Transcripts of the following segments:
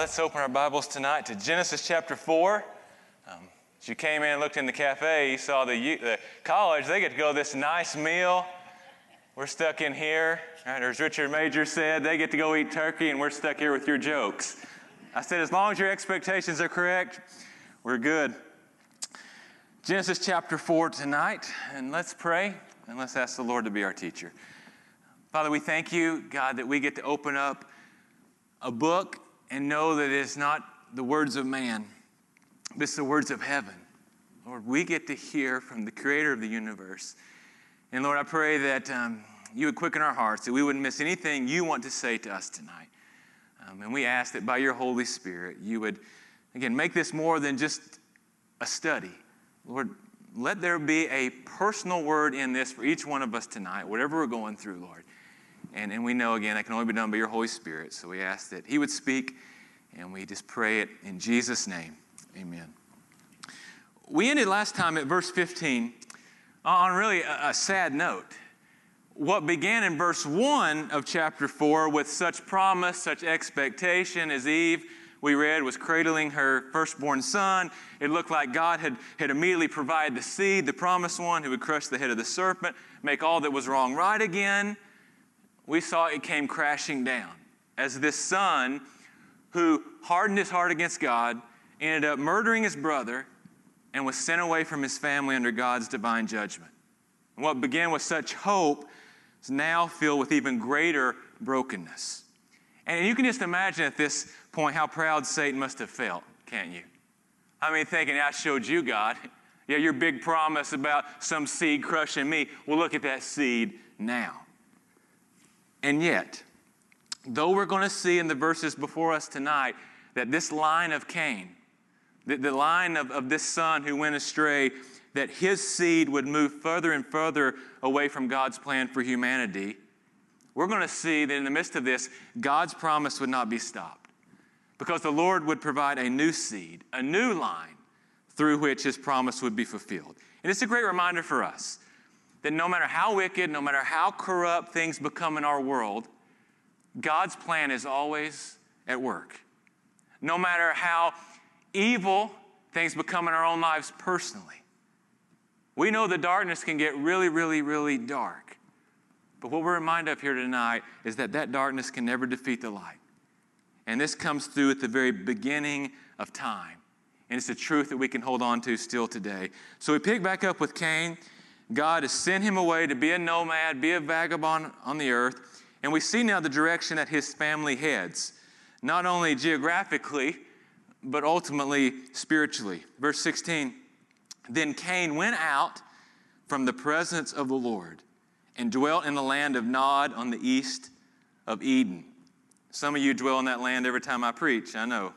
Let's open our Bibles tonight to Genesis chapter 4. As you came in and looked in the cafe, you saw the college. They get to go to this nice meal. We're stuck in here. Right, as Richard Major said, they get to go eat turkey, and we're stuck here with your jokes. I said, as long as your expectations are correct, we're good. Genesis chapter 4 tonight, and let's pray, and let's ask the Lord to be our teacher. Father, we thank you, God, that we get to open up a book and know that it's not the words of man, but it's the words of heaven. Lord, we get to hear from the creator of the universe. And Lord, I pray that you would quicken our hearts, that we wouldn't miss anything you want to say to us tonight. And we ask that by your Holy Spirit, you would, again, make this more than just a study. Lord, let there be a personal word in this for each one of us tonight, whatever we're going through, Lord. And we know, again, that can only be done by your Holy Spirit. So we ask that he would speak, and we just pray it in Jesus' name. Amen. We ended last time at verse 15 on really a sad note. What began in verse 1 of chapter 4 with such promise, such expectation as Eve, we read, was cradling her firstborn son. It looked like God had immediately provided the seed, the promised one, who would crush the head of the serpent, make all that was wrong right again. We saw it came crashing down as this son who hardened his heart against God ended up murdering his brother and was sent away from his family under God's divine judgment. And what began with such hope is now filled with even greater brokenness. And you can just imagine at this point how proud Satan must have felt, can't you? I mean, thinking, I showed you, God. Yeah, your big promise about some seed crushing me. Well, look at that seed now. And yet, though we're going to see in the verses before us tonight that this line of Cain, the line of this son who went astray, that his seed would move further and further away from God's plan for humanity, we're going to see that in the midst of this, God's promise would not be stopped. Because the Lord would provide a new seed, a new line through which his promise would be fulfilled. And it's a great reminder for us that no matter how wicked, no matter how corrupt things become in our world, God's plan is always at work. No matter how evil things become in our own lives personally. We know the darkness can get really, really, really dark. But what we're reminded of here tonight is that darkness can never defeat the light. And this comes through at the very beginning of time. And it's a truth that we can hold on to still today. So we pick back up with Cain. God has sent him away to be a nomad, be a vagabond on the earth. And we see now the direction that his family heads, not only geographically, but ultimately spiritually. Verse 16, then Cain went out from the presence of the Lord and dwelt in the land of Nod on the east of Eden. Some of you dwell in that land every time I preach, I know.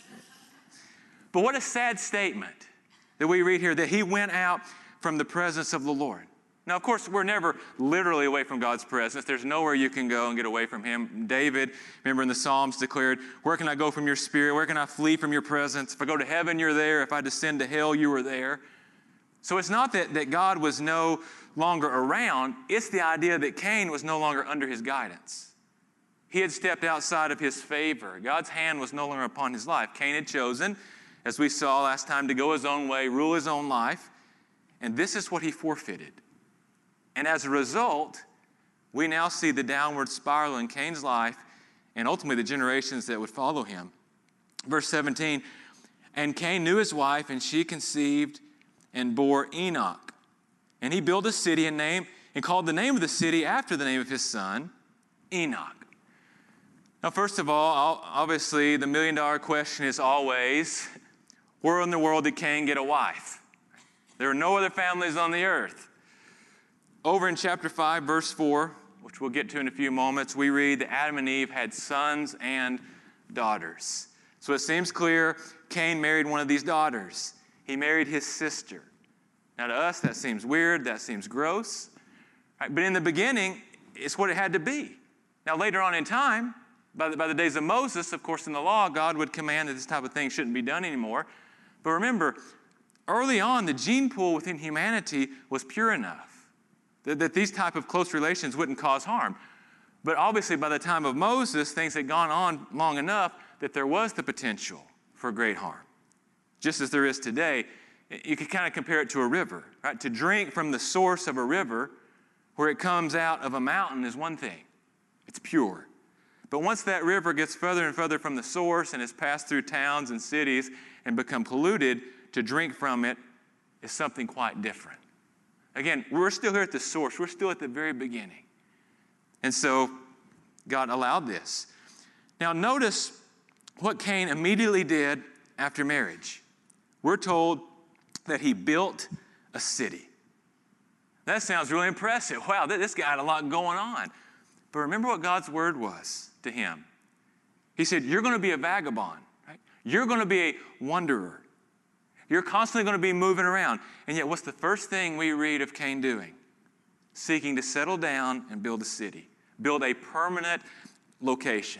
But what a sad statement that we read here, that he went out from the presence of the Lord. Now, of course, we're never literally away from God's presence. There's nowhere you can go and get away from him. David, remember in the Psalms, declared, where can I go from your spirit? Where can I flee from your presence? If I go to heaven, you're there. If I descend to hell, you are there. So it's not that God was no longer around. It's the idea that Cain was no longer under his guidance. He had stepped outside of his favor. God's hand was no longer upon his life. Cain had chosen, as we saw last time, to go his own way, rule his own life. And this is what he forfeited. And as a result, we now see the downward spiral in Cain's life and ultimately the generations that would follow him. Verse 17, and Cain knew his wife, and she conceived and bore Enoch. And he built a city and called the name of the city after the name of his son, Enoch. Now, first of all, obviously, the million-dollar question is always, where in the world did Cain get a wife? There are no other families on the earth. Over in chapter 5, verse 4, which we'll get to in a few moments, we read that Adam and Eve had sons and daughters. So it seems clear Cain married one of these daughters. He married his sister. Now to us, that seems weird, that seems gross. Right? But in the beginning, it's what it had to be. Now later on in time, by the days of Moses, of course in the law, God would command that this type of thing shouldn't be done anymore. But remember, early on, the gene pool within humanity was pure enough that these type of close relations wouldn't cause harm. But obviously, by the time of Moses, things had gone on long enough that there was the potential for great harm. Just as there is today, you could kind of compare it to a river, right? To drink from the source of a river where it comes out of a mountain is one thing. It's pure. But once that river gets further and further from the source and has passed through towns and cities and become polluted, to drink from it is something quite different. Again, we're still here at the source. We're still at the very beginning. And so God allowed this. Now notice what Cain immediately did after marriage. We're told that he built a city. That sounds really impressive. Wow, this guy had a lot going on. But remember what God's word was to him. He said, you're going to be a vagabond, right? You're going to be a wanderer. You're constantly going to be moving around. And yet, what's the first thing we read of Cain doing? Seeking to settle down and build a city. Build a permanent location.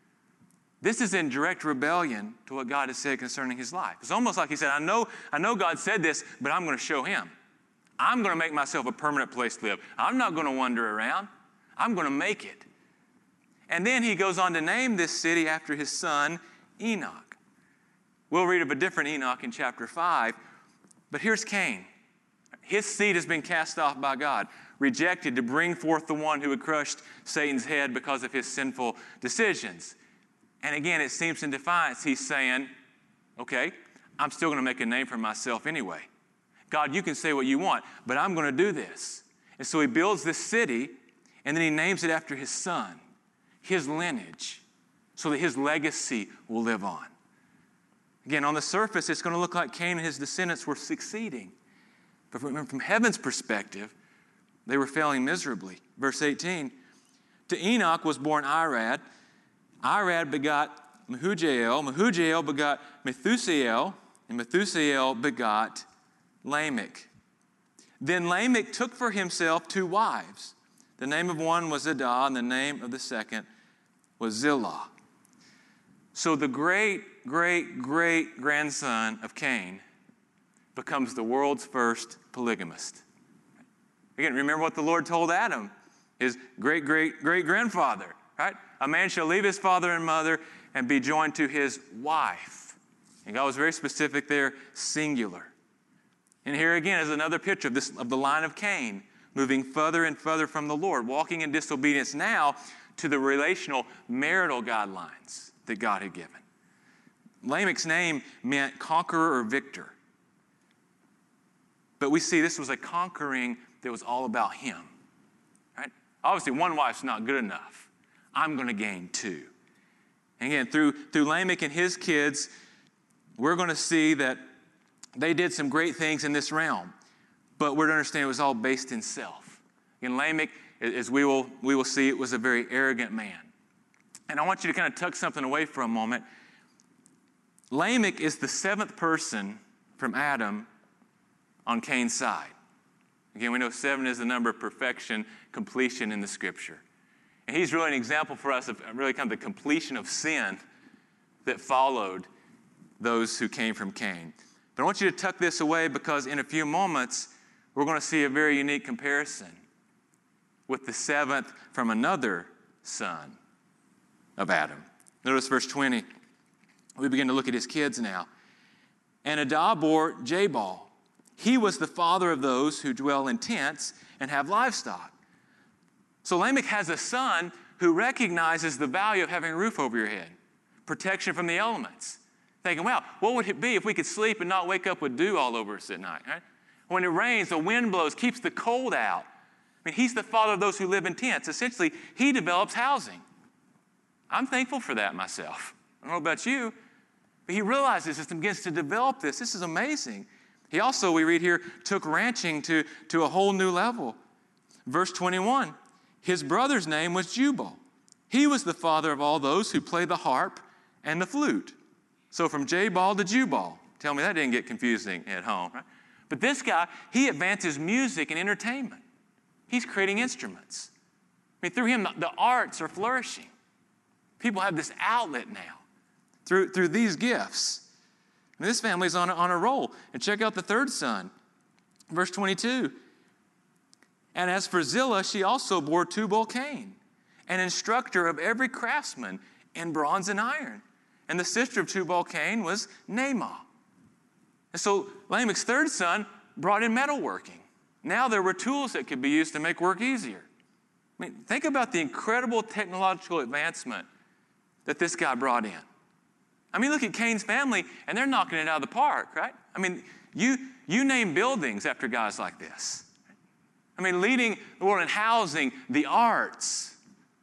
This is in direct rebellion to what God has said concerning his life. It's almost like he said, I know God said this, but I'm going to show him. I'm going to make myself a permanent place to live. I'm not going to wander around. I'm going to make it. And then he goes on to name this city after his son, Enoch. We'll read of a different Enoch in chapter 5. But here's Cain. His seed has been cast off by God, rejected to bring forth the one who had crushed Satan's head because of his sinful decisions. And again, it seems in defiance, he's saying, okay, I'm still going to make a name for myself anyway. God, you can say what you want, but I'm going to do this. And so he builds this city, and then he names it after his son, his lineage, so that his legacy will live on. Again, on the surface, it's going to look like Cain and his descendants were succeeding. But from heaven's perspective, they were failing miserably. Verse 18, to Enoch was born Irad. Irad begot Mehujael. Mehujael begot Methusael. And Methusael begot Lamech. Then Lamech took for himself 2 wives. The name of one was Adah, and the name of the second was Zillah. So the great-great-great-grandson of Cain becomes the world's first polygamist. Again, remember what the Lord told Adam, his great-great-great-grandfather, right? A man shall leave his father and mother and be joined to his wife. And God was very specific there, singular. And here again is another picture of the line of Cain moving further and further from the Lord, walking in disobedience now to the relational marital guidelines that God had given. Lamech's name meant conqueror or victor. But we see this was a conquering that was all about him. Right? Obviously, one wife's not good enough. I'm going to gain 2. And again, through Lamech and his kids, we're going to see that they did some great things in this realm. But we're to understand it was all based in self. And Lamech, as we will see, it was a very arrogant man. And I want you to kind of tuck something away for a moment. Lamech is the 7th person from Adam on Cain's side. Again, we know 7 is the number of perfection, completion in the Scripture. And he's really an example for us of really kind of the completion of sin that followed those who came from Cain. But I want you to tuck this away because in a few moments, we're going to see a very unique comparison with the 7th from another son of Adam. Notice verse 20. We begin to look at his kids now. And Adah bore Jabal. He was the father of those who dwell in tents and have livestock. So Lamech has a son who recognizes the value of having a roof over your head, protection from the elements. Thinking, wow, what would it be if we could sleep and not wake up with dew all over us at night? Right? When it rains, the wind blows, keeps the cold out. I mean, he's the father of those who live in tents. Essentially, he develops housing. I'm thankful for that myself. I don't know about you, but he realizes this and begins to develop this. This is amazing. He also, we read here, took ranching to a whole new level. Verse 21, his brother's name was Jubal. He was the father of all those who play the harp and the flute. So from Jabal to Jubal. Tell me that didn't get confusing at home, right? But this guy, he advances music and entertainment. He's creating instruments. I mean, through him, the arts are flourishing. People have this outlet now through these gifts. And this family's on a roll. And check out the 3rd son. Verse 22. And as for Zillah, she also bore Tubal-Cain, an instructor of every craftsman in bronze and iron. And the sister of Tubal-Cain was Naamah. And so Lamech's third son brought in metalworking. Now there were tools that could be used to make work easier. I mean, think about the incredible technological advancement that this guy brought in. I mean, look at Cain's family, and they're knocking it out of the park, right? I mean, you name buildings after guys like this. I mean, leading the world in housing, the arts,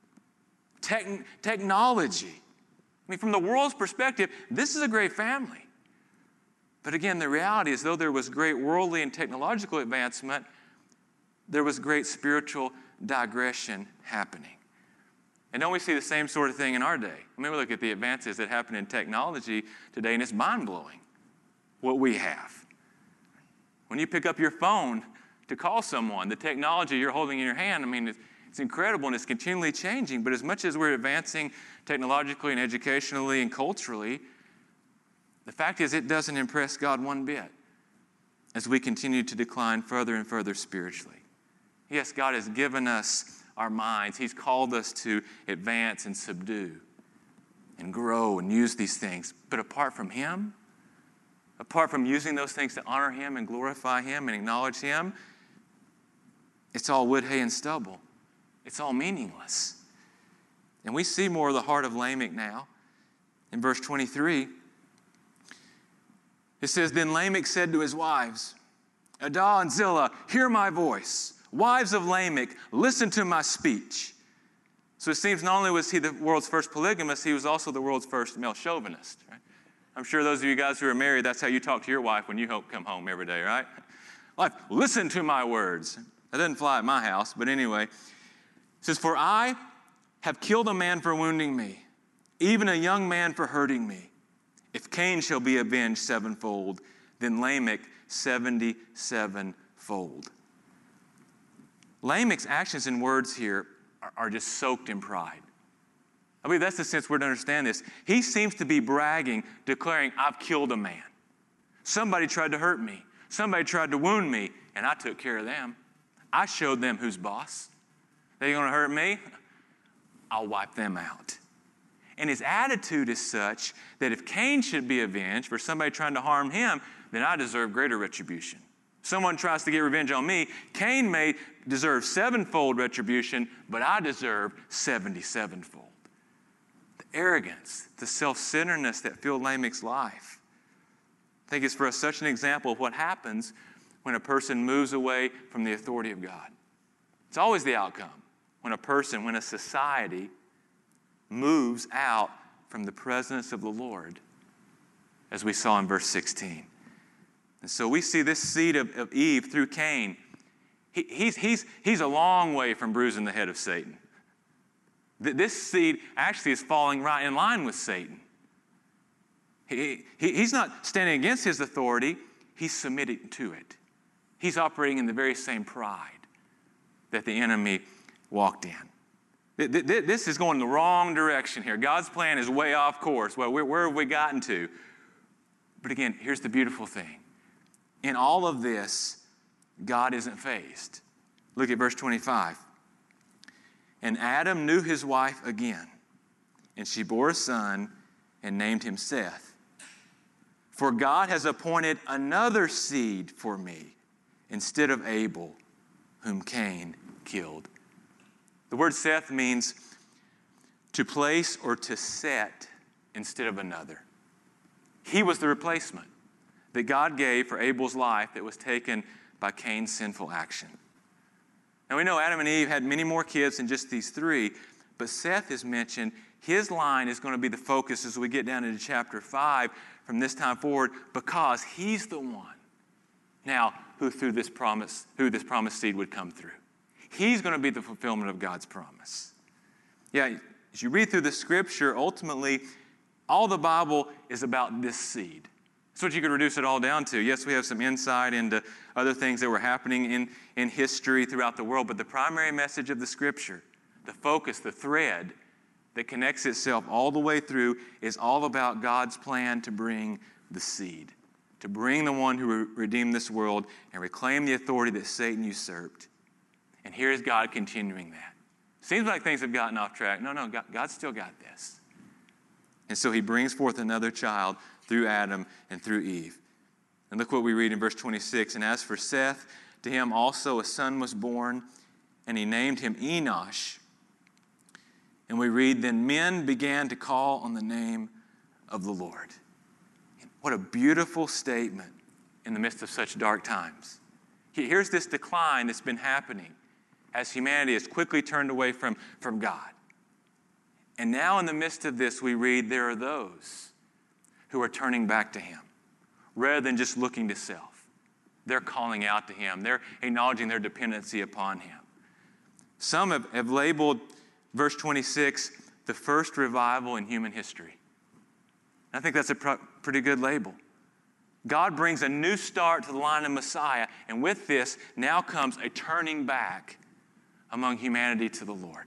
technology. I mean, from the world's perspective, this is a great family. But again, the reality is, though there was great worldly and technological advancement, there was great spiritual digression happening. And don't we see the same sort of thing in our day? I mean, we look at the advances that happen in technology today, and it's mind-blowing what we have. When you pick up your phone to call someone, the technology you're holding in your hand, I mean, it's incredible and it's continually changing. But as much as we're advancing technologically and educationally and culturally, the fact is it doesn't impress God one bit as we continue to decline further and further spiritually. Yes, God has given us our minds. He's called us to advance and subdue and grow and use these things. But apart from Him, apart from using those things to honor Him and glorify Him and acknowledge Him, it's all wood, hay, and stubble. It's all meaningless. And we see more of the heart of Lamech now. In verse 23, it says, "Then Lamech said to his wives, Adah and Zillah, hear my voice. Wives of Lamech, listen to my speech." So it seems not only was he the world's first polygamist, he was also the world's first male chauvinist. Right? I'm sure those of you guys who are married, that's how you talk to your wife when you come home every day, right? Wife, listen to my words. That doesn't fly at my house, but anyway. It says, "For I have killed a man for wounding me, even a young man for hurting me. If Cain shall be avenged sevenfold, then Lamech 77-fold." Lamech's actions and words here are just soaked in pride. I believe that's the sense we're to understand this. He seems to be bragging, declaring, "I've killed a man. Somebody tried to hurt me. Somebody tried to wound me, and I took care of them. I showed them who's boss. They're going to hurt me? I'll wipe them out." And his attitude is such that if Cain should be avenged for somebody trying to harm him, then I deserve greater retribution. Someone tries to get revenge on me, Cain may deserve sevenfold retribution, but I deserve 77-fold. The arrogance, the self-centeredness that filled Lamech's life, I think it's for us such an example of what happens when a person moves away from the authority of God. It's always the outcome. When a society moves out from the presence of the Lord, as we saw in verse 16. And so we see this seed of Eve through Cain. He's a long way from bruising the head of Satan. This seed actually is falling right in line with Satan. He's not standing against his authority. He's submitting to it. He's operating in the very same pride that the enemy walked in. This is going the wrong direction here. God's plan is way off course. Well, where have we gotten to? But again, here's the beautiful thing. In all of this, God isn't fazed. Look at verse 25. "And Adam knew his wife again, and she bore a son and named him Seth. For God has appointed another seed for me instead of Abel, whom Cain killed." The word Seth means to place or to set instead of another. He was the replacement that God gave for Abel's life that was taken by Cain's sinful action. Now we know Adam and Eve had many more kids than just these three, but Seth is mentioned. His line is going to be the focus as we get down into chapter 5 from this time forward, because he's the one now who this promised seed would come through. He's going to be the fulfillment of God's promise. Yeah, as you read through the scripture, ultimately, all the Bible is about this seed. That's what you could reduce it all down to. Yes, we have some insight into other things that were happening in history throughout the world, but the primary message of the scripture, the focus, the thread that connects itself all the way through is all about God's plan to bring the seed, to bring the one who redeemed this world and reclaim the authority that Satan usurped. And here is God continuing that. Seems like things have gotten off track. No, God's still got this. And so he brings forth another child through Adam and through Eve. And look what we read in verse 26. And as for Seth, to him also a son was born, and he named him Enosh. And we read, then men began to call on the name of the Lord. What a beautiful statement in the midst of such dark times. Here's this decline that's been happening as humanity has quickly turned away from God. And now in the midst of this, we read there are those who are turning back to him rather than just looking to self. They're calling out to him. They're acknowledging their dependency upon him. Some have labeled verse 26 the first revival in human history. I think that's a pretty good label. God brings a new start to the line of Messiah, and with this now comes a turning back among humanity to the Lord.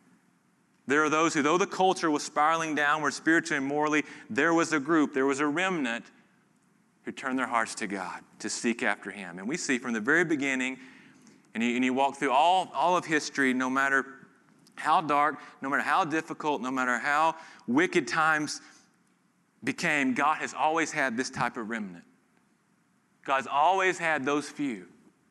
There are those who, though the culture was spiraling downward spiritually and morally, there was a group, there was a remnant who turned their hearts to God, to seek after him. And we see from the very beginning, and you walk through all of history, no matter how dark, no matter how difficult, no matter how wicked times became, God has always had this type of remnant. God's always had those few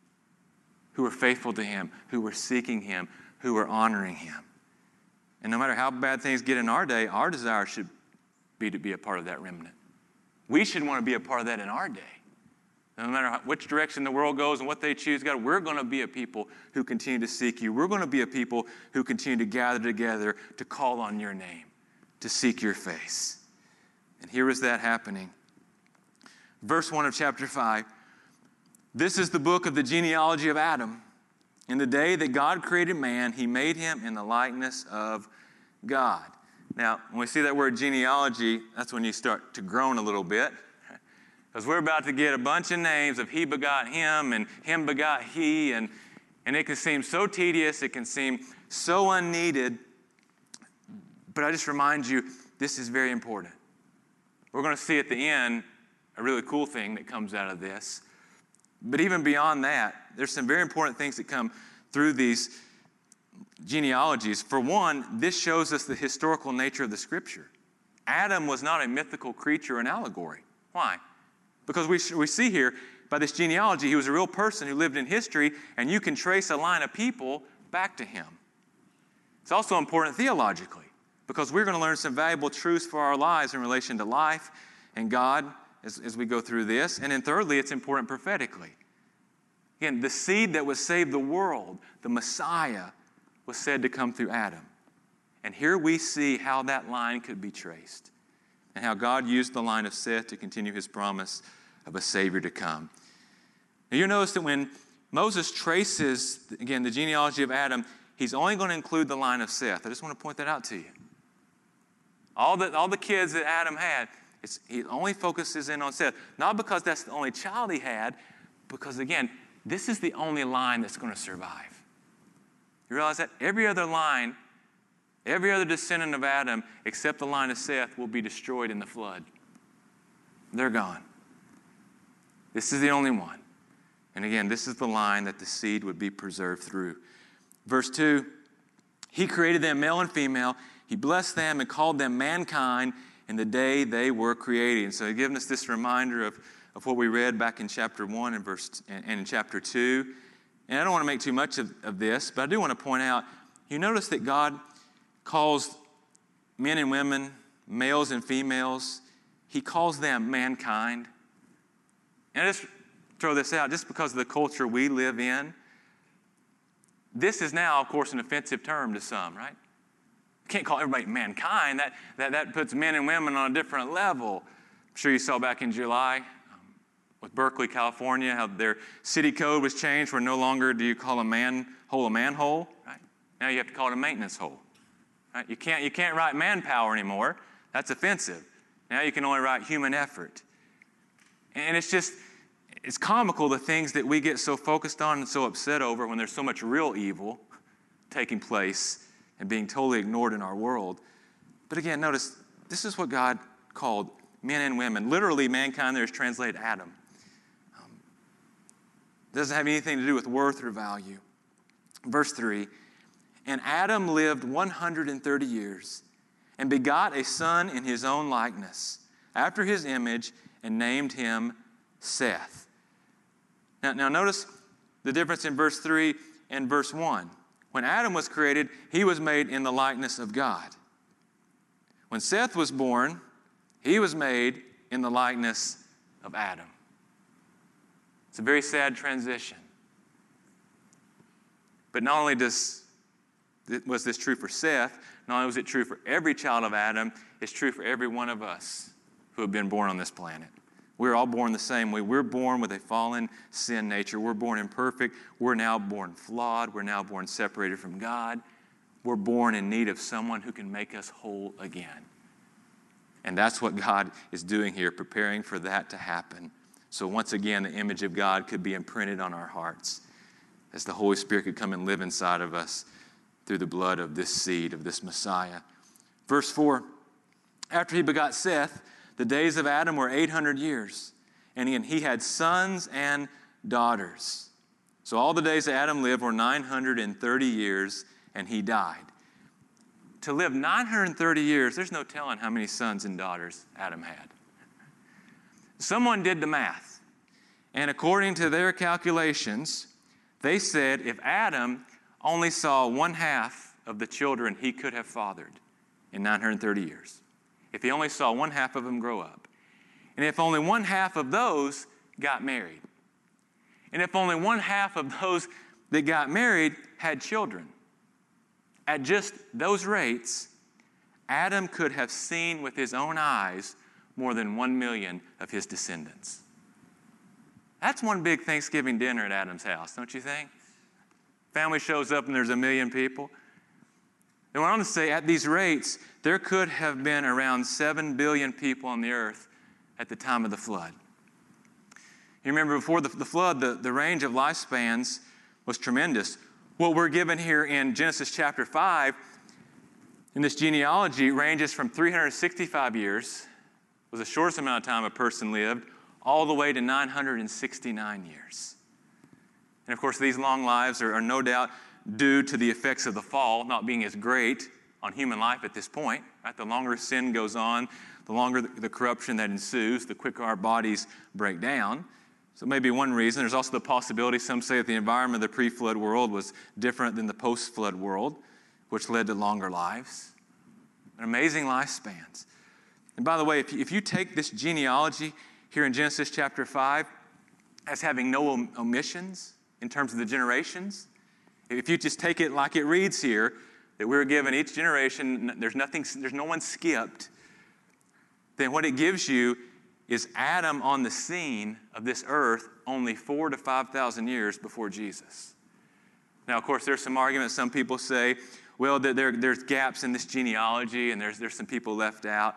who were faithful to him, who were seeking him, who were honoring him. And no matter how bad things get in our day, our desire should be to be a part of that remnant. We should want to be a part of that in our day. No matter which direction the world goes and what they choose, God, we're going to be a people who continue to seek you. We're going to be a people who continue to gather together to call on your name, to seek your face. And here is that happening. Verse 1 of chapter 5. This is the book of the genealogy of Adam. In the day that God created man, he made him in the likeness of God. Now, when we see that word genealogy, that's when you start to groan a little bit. Because we're about to get a bunch of names of he begot him and him begot he. And it can seem so tedious. It can seem so unneeded. But I just remind you, this is very important. We're going to see at the end a really cool thing that comes out of this. But even beyond that, there's some very important things that come through these genealogies. For one, this shows us the historical nature of the Scripture. Adam was not a mythical creature or an allegory. Why? Because we see here, by this genealogy, he was a real person who lived in history, and you can trace a line of people back to him. It's also important theologically, because we're going to learn some valuable truths for our lives in relation to life and God as we go through this. And then thirdly, it's important prophetically. Again, the seed that would save the world, the Messiah, was said to come through Adam. And here we see how that line could be traced and how God used the line of Seth to continue his promise of a Savior to come. Now you'll notice that when Moses traces, again, the genealogy of Adam, he's only going to include the line of Seth. I just want to point that out to you. All the kids that Adam had, he only focuses in on Seth. Not because that's the only child he had, because again, this is the only line that's going to survive. You realize that? Every other line, every other descendant of Adam, except the line of Seth, will be destroyed in the flood. They're gone. This is the only one. And again, this is the line that the seed would be preserved through. Verse 2, he created them male and female. He blessed them and called them mankind in the day they were created. And so he's given us this reminder of what we read back in chapter 1 and in chapter 2. And I don't want to make too much of this, but I do want to point out, you notice that God calls men and women, males and females, he calls them mankind. And I just throw this out, just because of the culture we live in, this is now, of course, an offensive term to some, right? You can't call everybody mankind. That puts men and women on a different level. I'm sure you saw back in July with Berkeley, California, how their city code was changed where no longer do you call a manhole, right? Now you have to call it a maintenance hole. Right? You can't write manpower anymore. That's offensive. Now you can only write human effort. And it's comical the things that we get so focused on and so upset over when there's so much real evil taking place and being totally ignored in our world. But again, notice, this is what God called men and women. Literally, mankind there is translated Adam. It doesn't have anything to do with worth or value. Verse 3, and Adam lived 130 years, and begot a son in his own likeness, after his image, and named him Seth. Now notice the difference in verse 3 and verse 1. When Adam was created, he was made in the likeness of God. When Seth was born, he was made in the likeness of Adam. It's a very sad transition. But not only was this true for Seth, not only was it true for every child of Adam, it's true for every one of us who have been born on this planet. We're all born the same way. We're born with a fallen sin nature. We're born imperfect. We're now born flawed. We're now born separated from God. We're born in need of someone who can make us whole again. And that's what God is doing here, preparing for that to happen. So once again, the image of God could be imprinted on our hearts as the Holy Spirit could come and live inside of us through the blood of this seed, of this Messiah. Verse 4, after he begot Seth, the days of Adam were 800 years, and he had sons and daughters. So all the days that Adam lived were 930 years, and he died. To live 930 years, there's no telling how many sons and daughters Adam had. Someone did the math, and according to their calculations, they said if Adam only saw one half of the children he could have fathered in 930 years, if he only saw one half of them grow up, and if only one half of those got married, and if only one half of those that got married had children, at just those rates, Adam could have seen with his own eyes more than 1 million of his descendants. That's one big Thanksgiving dinner at Adam's house, don't you think? Family shows up and there's 1 million people. They went on to say, at these rates, there could have been around 7 billion people on the earth at the time of the flood. You remember before the flood, the range of lifespans was tremendous. What we're given here in Genesis chapter 5, in this genealogy, ranges from 365 years, was the shortest amount of time a person lived, all the way to 969 years. And of course, these long lives are no doubt due to the effects of the fall not being as great on human life at this point. Right? The longer sin goes on, the longer the corruption that ensues, the quicker our bodies break down. So maybe one reason. There's also the possibility, some say, that the environment of the pre-flood world was different than the post-flood world, which led to longer lives. Amazing lifespans. And by the way, if you take this genealogy here in Genesis chapter 5 as having no omissions in terms of the generations, if you just take it like it reads here, that we're given each generation, there's no one skipped, then what it gives you is Adam on the scene of this earth only 4,000 to 5,000 years before Jesus. Now, of course, there's some arguments. Some people say, well, that there's gaps in this genealogy and there's some people left out.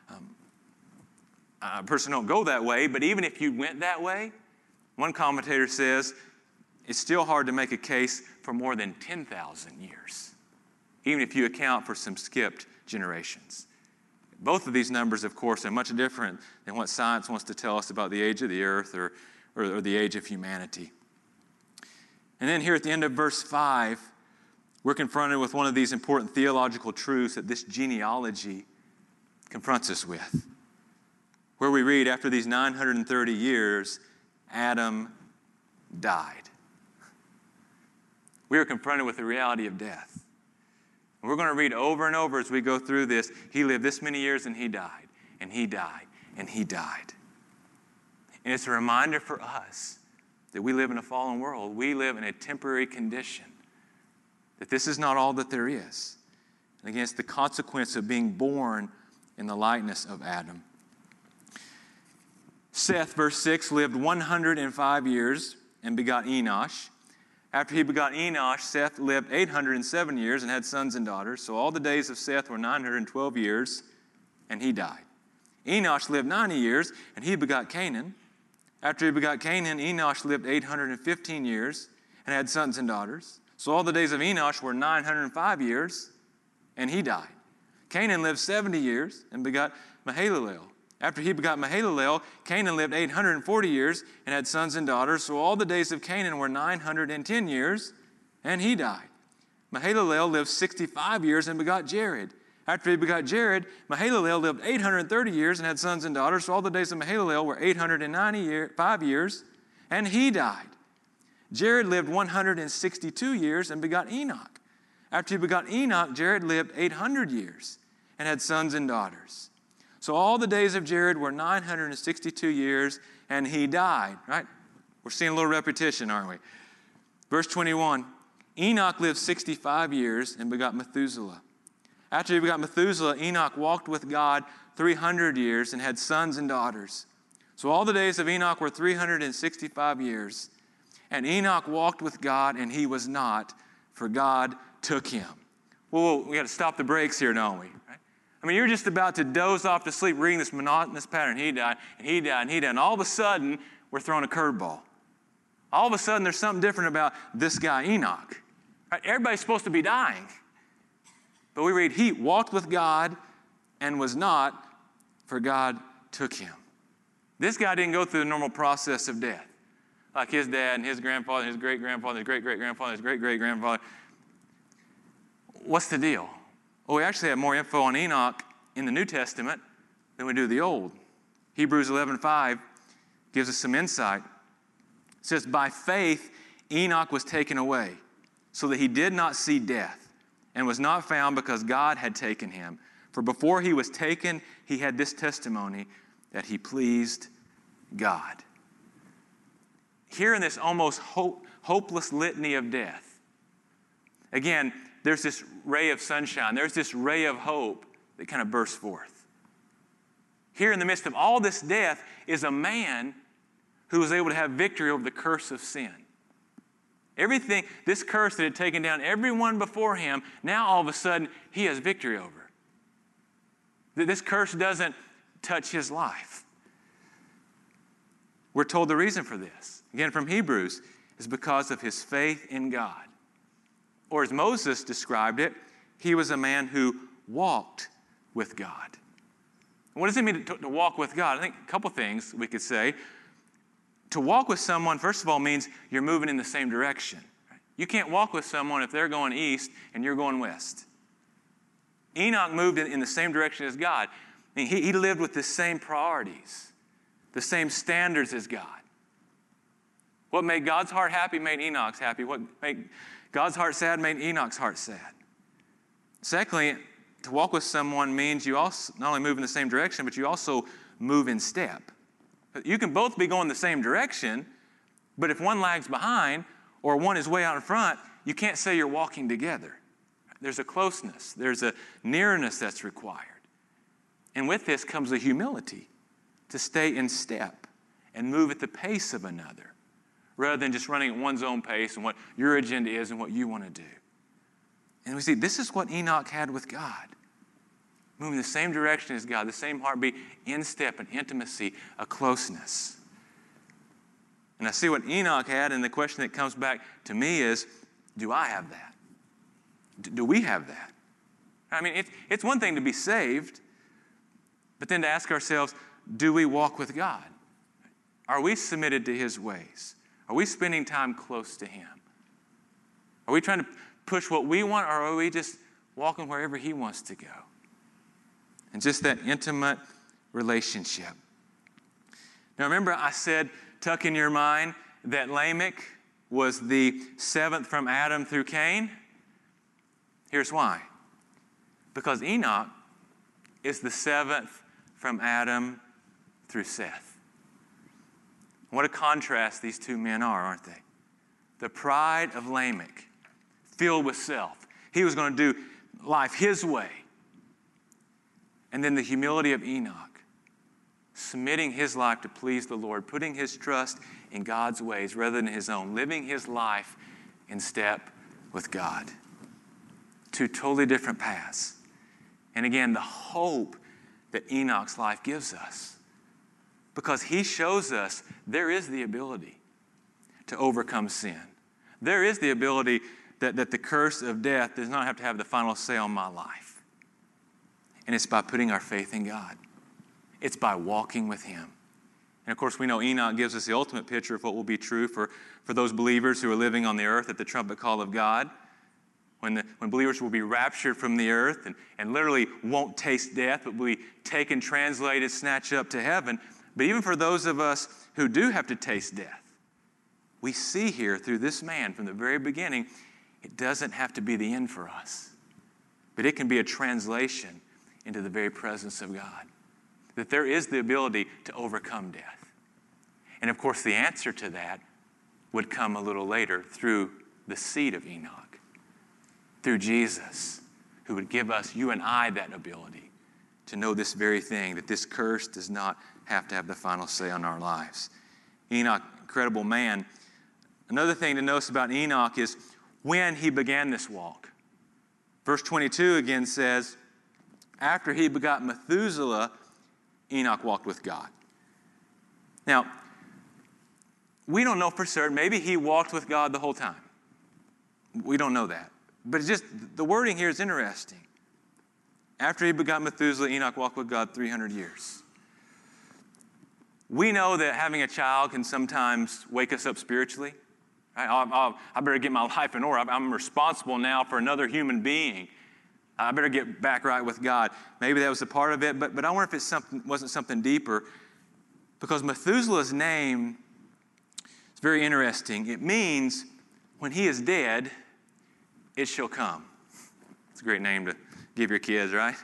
A person don't go that way, but even if you went that way, one commentator says it's still hard to make a case for more than 10,000 years, even if you account for some skipped generations. Both of these numbers, of course, are much different than what science wants to tell us about the age of the earth or the age of humanity. And then here at the end of verse 5, we're confronted with one of these important theological truths that this genealogy confronts us with, where we read, after these 930 years, Adam died. We are confronted with the reality of death. And we're going to read over and over as we go through this, he lived this many years and he died, and he died, and he died. And it's a reminder for us that we live in a fallen world. We live in a temporary condition, that this is not all that there is. And again, it's the consequence of being born in the likeness of Adam. Seth, verse 6, lived 105 years and begot Enosh. After he begot Enosh, Seth lived 807 years and had sons and daughters. So all the days of Seth were 912 years, and he died. Enosh lived 90 years, and he begot Canaan. After he begot Canaan, Enosh lived 815 years and had sons and daughters. So all the days of Enosh were 905 years, and he died. Canaan lived 70 years and begot Mahalalel. After he begot Mahalalel, Canaan lived 840 years and had sons and daughters. So all the days of Canaan were 910 years, and he died. Mahalalel lived 65 years and begot Jared. After he begot Jared, Mahalalel lived 830 years and had sons and daughters. So all the days of Mahalalel were 895 years, and he died. Jared lived 162 years and begot Enoch. After he begot Enoch, Jared lived 800 years and had sons and daughters. So all the days of Jared were 962 years, and he died. Right? We're seeing a little repetition, aren't we? Verse 21, Enoch lived 65 years and begot Methuselah. After he begot Methuselah, Enoch walked with God 300 years and had sons and daughters. So all the days of Enoch were 365 years. And Enoch walked with God, and he was not, for God took him. Well, we got to stop the brakes here, don't we? Right? I mean, you're just about to doze off to sleep reading this monotonous pattern. He died, and he died, and he died. And all of a sudden, we're throwing a curveball. All of a sudden, there's something different about this guy, Enoch. Right? Everybody's supposed to be dying. But we read, he walked with God and was not, for God took him. This guy didn't go through the normal process of death, like his dad and his grandfather, his great-grandfather, his great-great-grandfather, his great-great-grandfather. What's the deal? Well, we actually have more info on Enoch in the New Testament than we do the Old. Hebrews 11:5 gives us some insight. It says, by faith Enoch was taken away, so that he did not see death, and was not found because God had taken him. For before he was taken, he had this testimony, that he pleased God. Here in this almost hopeless litany of death, again, there's this ray of sunshine. There's this ray of hope that kind of bursts forth. Here in the midst of all this death is a man who was able to have victory over the curse of sin. Everything, this curse that had taken down everyone before him, now all of a sudden he has victory over. This curse doesn't touch his life. We're told the reason for this, again from Hebrews, is because of his faith in God. Or as Moses described it, he was a man who walked with God. What does it mean to walk with God? I think a couple things we could say. To walk with someone, first of all, means you're moving in the same direction. You can't walk with someone if they're going east and you're going west. Enoch moved in the same direction as God. I mean, he lived with the same priorities, the same standards as God. What made God's heart happy made Enoch's happy. What made God's heart sad made Enoch's heart sad. Secondly, to walk with someone means you also not only move in the same direction, but you also move in step. You can both be going the same direction, but if one lags behind or one is way out in front, you can't say you're walking together. There's a closeness. There's a nearness that's required. And with this comes a humility to stay in step and move at the pace of another, rather than just running at one's own pace and what your agenda is and what you want to do. And we see this is what Enoch had with God. Moving the same direction as God, the same heartbeat, in step, an intimacy, a closeness. And I see what Enoch had, and the question that comes back to me is, do I have that? Do we have that? I mean, it's one thing to be saved, but then to ask ourselves, do we walk with God? Are we submitted to his ways? Are we spending time close to him? Are we trying to push what we want, or are we just walking wherever he wants to go? And just that intimate relationship. Now remember I said, tuck in your mind, that Lamech was the seventh from Adam through Cain? Here's why. Because Enoch is the seventh from Adam through Seth. What a contrast these two men are, aren't they? The pride of Lamech, filled with self. He was going to do life his way. And then the humility of Enoch, submitting his life to please the Lord, putting his trust in God's ways rather than his own, living his life in step with God. Two totally different paths. And again, the hope that Enoch's life gives us, because he shows us there is the ability to overcome sin. There is the ability that the curse of death does not have to have the final say on my life. And it's by putting our faith in God. It's by walking with him. And of course, we know Enoch gives us the ultimate picture of what will be true for those believers who are living on the earth at the trumpet call of God. when believers will be raptured from the earth and literally won't taste death, but will be taken, translated, snatched up to heaven. But even for those of us who do have to taste death, we see here through this man from the very beginning, it doesn't have to be the end for us, but it can be a translation into the very presence of God. That there is the ability to overcome death. And of course, the answer to that would come a little later through the seed of Enoch, through Jesus, who would give us, you and I, that ability to know this very thing, that this curse does not have to have the final say on our lives. Enoch, incredible man. Another thing to notice about Enoch is when he began this walk. Verse 22 again says, after he begot Methuselah, Enoch walked with God. Now, we don't know for certain. Maybe he walked with God the whole time. We don't know that. But it's just, the wording here is interesting. After he begot Methuselah, Enoch walked with God 300 years. We know that having a child can sometimes wake us up spiritually. Right? I better get my life in order. I'm responsible now for another human being. I better get back right with God. Maybe that was a part of it, but I wonder if it wasn't something deeper. Because Methuselah's name is very interesting. It means when he is dead, it shall come. It's a great name to give your kids, right?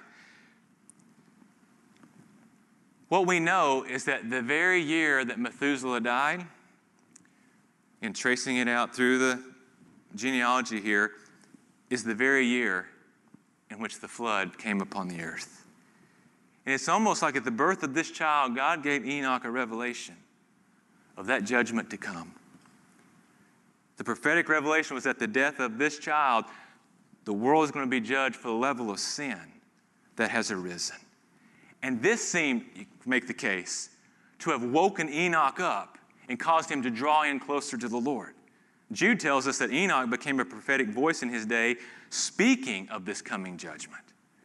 What we know is that the very year that Methuselah died, and tracing it out through the genealogy here, is the very year in which the flood came upon the earth. And it's almost like at the birth of this child, God gave Enoch a revelation of that judgment to come. The prophetic revelation was that the death of this child, the world is going to be judged for the level of sin that has arisen. And this seemed, you can make the case, to have woken Enoch up and caused him to draw in closer to the Lord. Jude tells us that Enoch became a prophetic voice in his day, speaking of this coming judgment.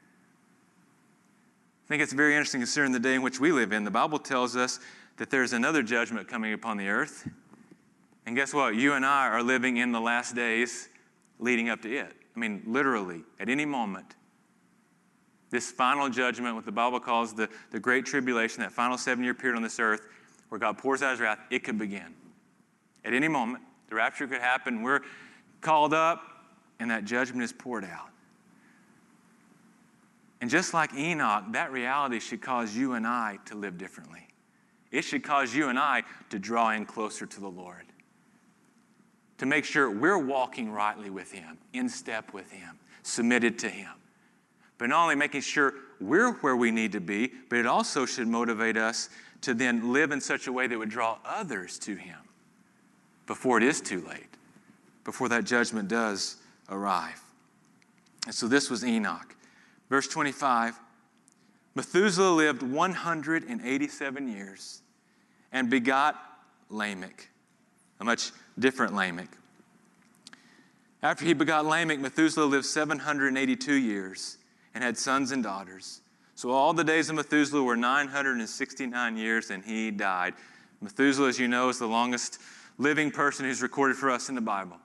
I think it's very interesting considering the day in which we live in. The Bible tells us that there's another judgment coming upon the earth. And guess what? You and I are living in the last days leading up to it. I mean, literally, at any moment, this final judgment, what the Bible calls the Great Tribulation, that final 7-year period on this earth, where God pours out his wrath, it could begin. At any moment, the rapture could happen. We're called up, and that judgment is poured out. And just like Enoch, that reality should cause you and I to live differently. It should cause you and I to draw in closer to the Lord, to make sure we're walking rightly with him, in step with him, submitted to him. But not only making sure we're where we need to be, but it also should motivate us to then live in such a way that would draw others to him before it is too late, before that judgment does arrive. And so this was Enoch. Verse 25, Methuselah lived 187 years and begot Lamech, a much different Lamech. After he begot Lamech, Methuselah lived 782 years and had sons and daughters. So all the days of Methuselah were 969 years, and he died. Methuselah, as you know, is the longest living person who's recorded for us in the Bible.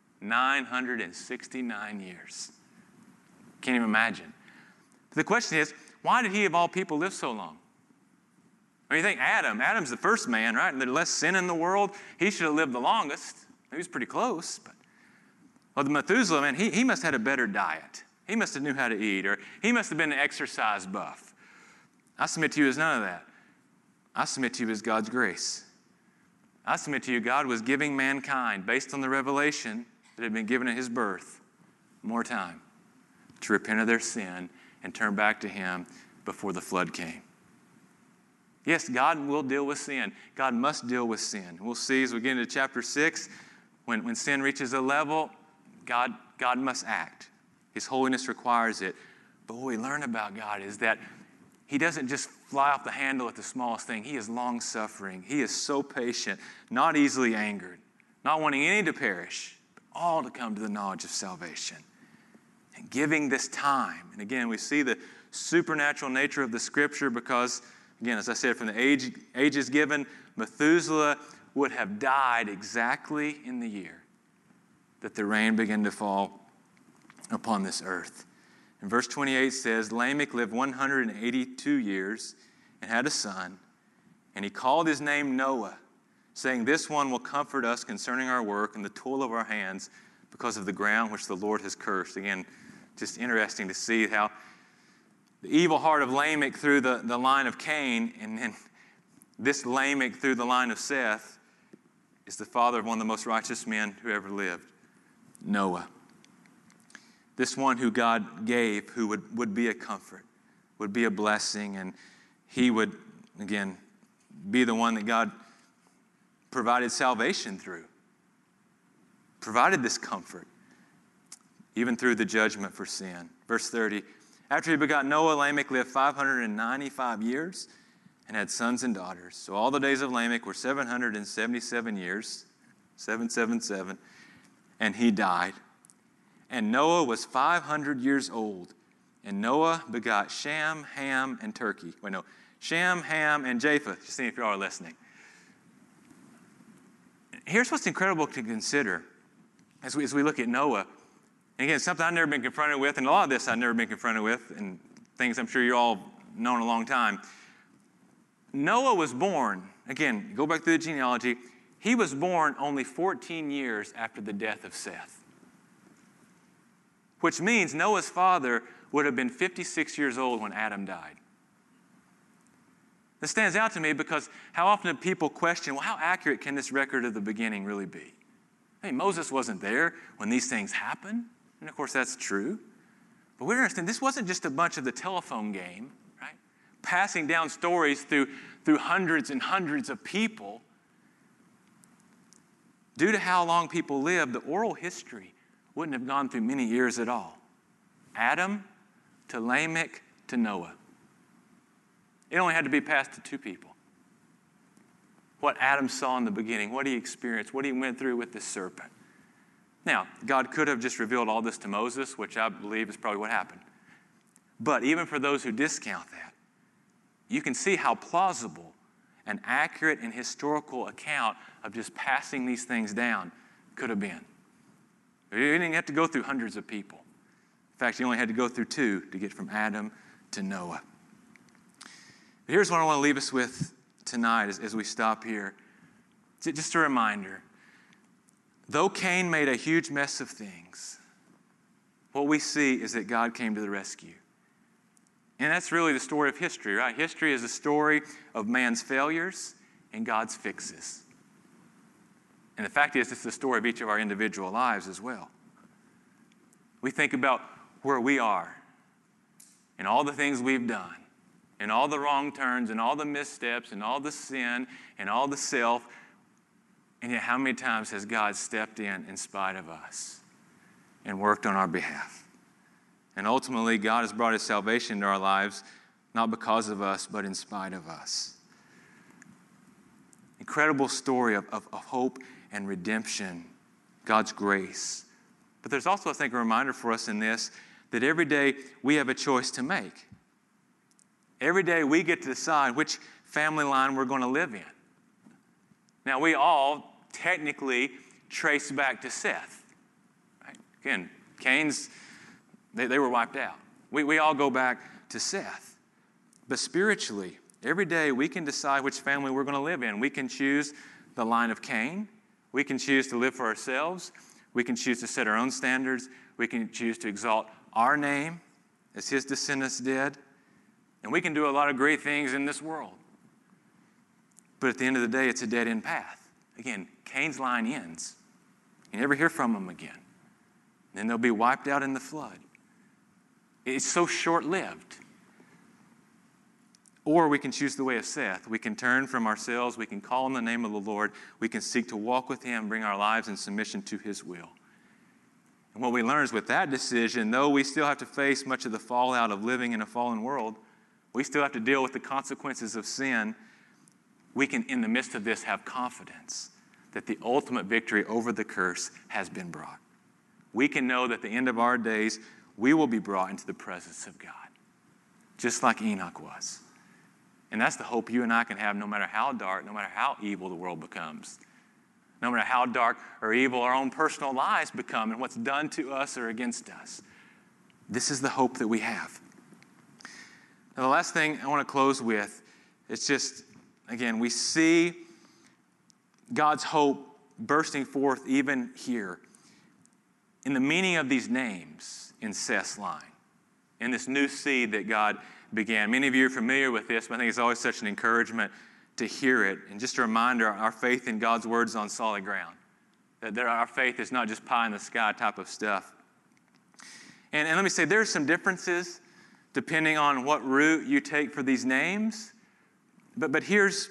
969 years. Can't even imagine. But the question is, why did he of all people live so long? I mean, you think Adam's the first man, right? And there's less sin in the world. He should have lived the longest. He was pretty close. But the Methuselah, man, he must have had a better diet. He must have knew how to eat, or he must have been an exercise buff. I submit to you as none of that. I submit to you as God's grace. I submit to you God was giving mankind, based on the revelation that had been given at his birth, more time to repent of their sin and turn back to him before the flood came. Yes, God will deal with sin. God must deal with sin. We'll see as we get into chapter 6, when sin reaches a level, God must act. His holiness requires it. But what we learn about God is that he doesn't just fly off the handle at the smallest thing. He is long-suffering. He is so patient, not easily angered, not wanting any to perish, but all to come to the knowledge of salvation. And giving this time. And again, we see the supernatural nature of the Scripture because, again, as I said, from the ages given, Methuselah would have died exactly in the year that the rain began to fall upon this earth. And verse 28 says, Lamech lived 182 years and had a son, and he called his name Noah, saying, This one will comfort us concerning our work and the toil of our hands because of the ground which the Lord has cursed. Again, just interesting to see how the evil heart of Lamech through the line of Cain, and then this Lamech through the line of Seth, is the father of one of the most righteous men who ever lived, Noah. This one who God gave, who would be a comfort, would be a blessing, and he would, again, be the one that God provided salvation through, provided this comfort, even through the judgment for sin. Verse 30, after he begot Noah, Lamech lived 595 years and had sons and daughters. So all the days of Lamech were 777 years, 777, and he died. And Noah was 500 years old, and Noah begot Shem, Ham, and Turkey. Shem, Ham, and Japheth. Just see if you all are listening. Here's what's incredible to consider as we look at Noah. And again, something I've never been confronted with, and a lot of this I've never been confronted with, and things I'm sure you're all known a long time. Noah was born, again, go back through the genealogy, he was born only 14 years after the death of Seth. Which means Noah's father would have been 56 years old when Adam died. This stands out to me because how often do people question, well, how accurate can this record of the beginning really be? Moses wasn't there when these things happened. And of course, that's true. But we understand this wasn't just a bunch of the telephone game, right? Passing down stories through hundreds and hundreds of people. Due to how long people lived, the oral history wouldn't have gone through many years at all. Adam to Lamech to Noah. It only had to be passed to two people. What Adam saw in the beginning, what he experienced, what he went through with the serpent. Now, God could have just revealed all this to Moses, which I believe is probably what happened. But even for those who discount that, you can see how plausible an accurate and historical account of just passing these things down could have been. You didn't have to go through hundreds of people. In fact, you only had to go through two to get from Adam to Noah. But here's what I want to leave us with tonight as we stop here. Just a reminder. Though Cain made a huge mess of things, what we see is that God came to the rescue. And that's really the story of history, right? History is a story of man's failures and God's fixes. And the fact is, it's the story of each of our individual lives as well. We think about where we are and all the things we've done and all the wrong turns and all the missteps and all the sin and all the self. And yet how many times has God stepped in spite of us and worked on our behalf? And ultimately, God has brought his salvation into our lives, not because of us, but in spite of us. Incredible story of hope and redemption, God's grace. But there's also, I think, a reminder for us in this that every day we have a choice to make. Every day we get to decide which family line we're going to live in. Now, we all technically trace back to Seth. Right? Again, Cain's, they were wiped out. We all go back to Seth. But spiritually, every day we can decide which family we're going to live in. We can choose the line of Cain. We can choose to live for ourselves. We can choose to set our own standards. We can choose to exalt our name as his descendants did. And we can do a lot of great things in this world. But at the end of the day, it's a dead-end path. Again, Cain's line ends. You never hear from him again. Then they'll be wiped out in the flood. It's so short-lived. Or we can choose the way of Seth. We can turn from ourselves. We can call on the name of the Lord. We can seek to walk with him, bring our lives in submission to his will. And what we learn is with that decision, though we still have to face much of the fallout of living in a fallen world, we still have to deal with the consequences of sin. We can, in the midst of this, have confidence that the ultimate victory over the curse has been brought. We can know that at the end of our days, we will be brought into the presence of God, just like Enoch was. And that's the hope you and I can have no matter how dark, no matter how evil the world becomes, no matter how dark or evil our own personal lives become and what's done to us or against us. This is the hope that we have. Now, the last thing I want to close with is just, again, we see God's hope bursting forth even here in the meaning of these names in Seth's line, in this new seed that God began. Many of you are familiar with this, but I think it's always such an encouragement to hear it. And just a reminder, our faith in God's word is on solid ground. That our faith is not just pie in the sky type of stuff. And let me say, there's some differences depending on what route you take for these names. But here's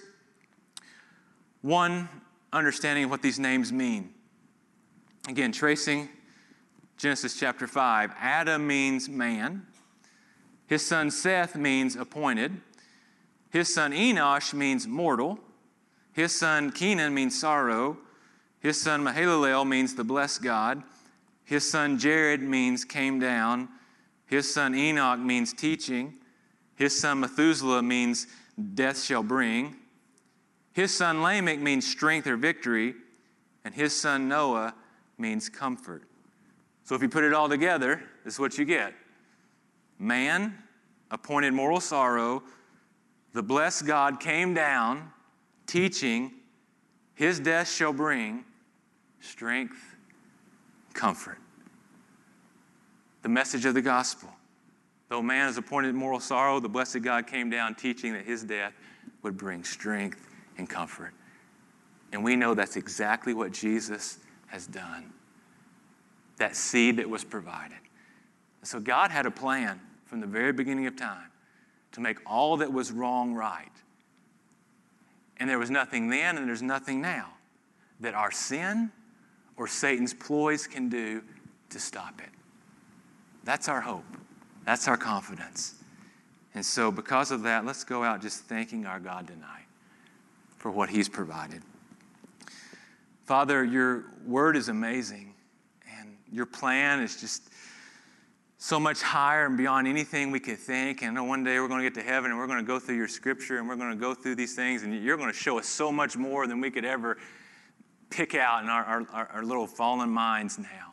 one understanding of what these names mean. Again, tracing Genesis chapter 5, Adam means man. His son Seth means appointed. His son Enosh means mortal. His son Kenan means sorrow. His son Mahalalel means the blessed God. His son Jared means came down. His son Enoch means teaching. His son Methuselah means death shall bring. His son Lamech means strength or victory. And his son Noah means comfort. So if you put it all together, this is what you get. Man, appointed mortal sorrow, the blessed God came down, teaching, his death shall bring strength, comfort. The message of the gospel. Though man is appointed mortal sorrow, the blessed God came down, teaching that his death would bring strength and comfort. And we know that's exactly what Jesus has done. That seed that was provided. So God had a plan from the very beginning of time to make all that was wrong right. And there was nothing then and there's nothing now that our sin or Satan's ploys can do to stop it. That's our hope. That's our confidence. And so because of that, let's go out just thanking our God tonight for what he's provided. Father, your word is amazing. And your plan is just so much higher and beyond anything we could think. And I know one day we're going to get to heaven and we're going to go through your scripture and we're going to go through these things and you're going to show us so much more than we could ever pick out in our little fallen minds now.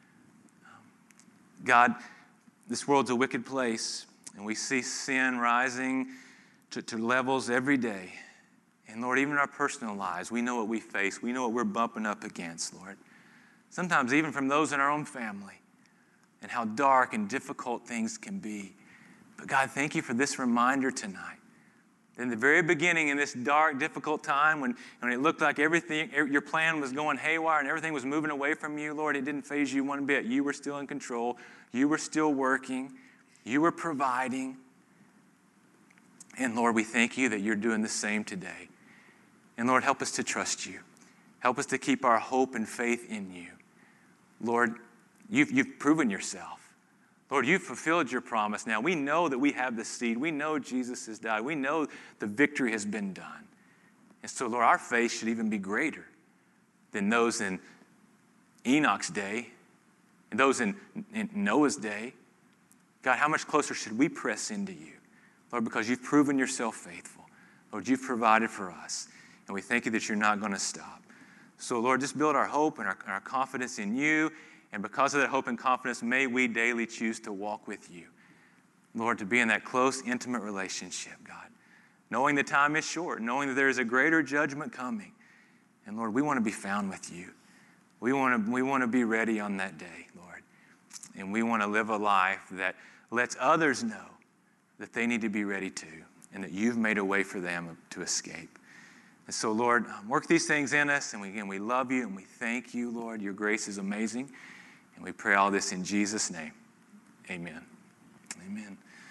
God, this world's a wicked place and we see sin rising to levels every day. And Lord, even in our personal lives, we know what we face. We know what we're bumping up against, Lord. Sometimes even from those in our own family. And how dark and difficult things can be. But God, thank you for this reminder tonight. In the very beginning, in this dark, difficult time, when it looked like everything, your plan was going haywire and everything was moving away from you, Lord, it didn't faze you one bit. You were still in control. You were still working. You were providing. And Lord, we thank you that you're doing the same today. And Lord, help us to trust you. Help us to keep our hope and faith in you. Lord, You've proven yourself. Lord, you've fulfilled your promise. Now, we know that we have the seed. We know Jesus has died. We know the victory has been done. And so, Lord, our faith should even be greater than those in Enoch's day and those in Noah's day. God, how much closer should we press into you? Lord, because you've proven yourself faithful. Lord, you've provided for us. And we thank you that you're not going to stop. So, Lord, just build our hope and our confidence in you. And because of that hope and confidence, may we daily choose to walk with you. Lord, to be in that close, intimate relationship, God. Knowing the time is short, knowing that there is a greater judgment coming. And Lord, we want to be found with you. We want to be ready on that day, Lord. And we want to live a life that lets others know that they need to be ready too, and that you've made a way for them to escape. And so, Lord, work these things in us. And we love you and we thank you, Lord. Your grace is amazing. And we pray all this in Jesus' name. Amen. Amen.